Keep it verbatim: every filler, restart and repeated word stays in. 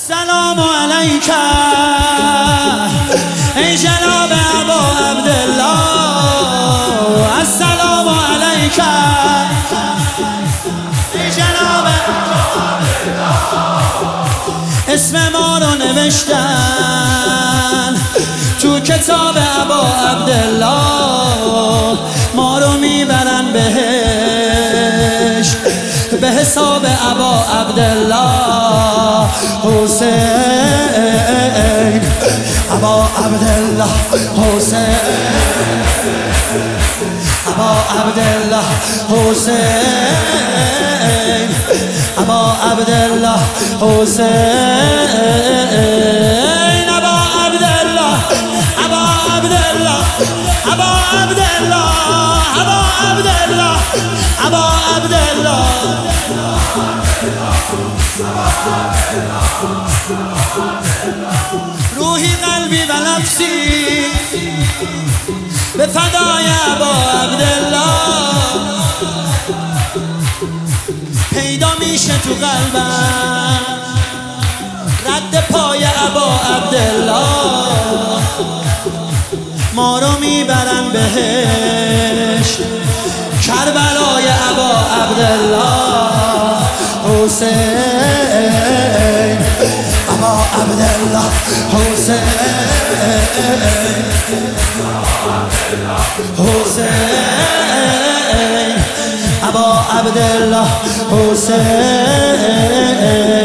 السلام علیک ای جناب ابا عبدالله، السلام علیک ای جناب اسم ما رو نوشتن تو کتاب ابا عبدالله، ما رو میبرن بهش به حساب ابا عبدالله حسین، ابا عبدالله حسین، ابا عبدالله حسین، ابا عبدالله حسین، ابا عبدالله، ابا عبدالله، ابا عبدالله، ابا عبدالله، ابا عبدالله. روحی قلبی و نفسی به فدای ابا عبدالله، پیدا میشه تو قلبم رد پای ابا عبدالله، ما رو میبرن بهش کربلای ابا عبدالله حسین، ابا عبدالله حسین، حسین، ابا عبدالله حسین.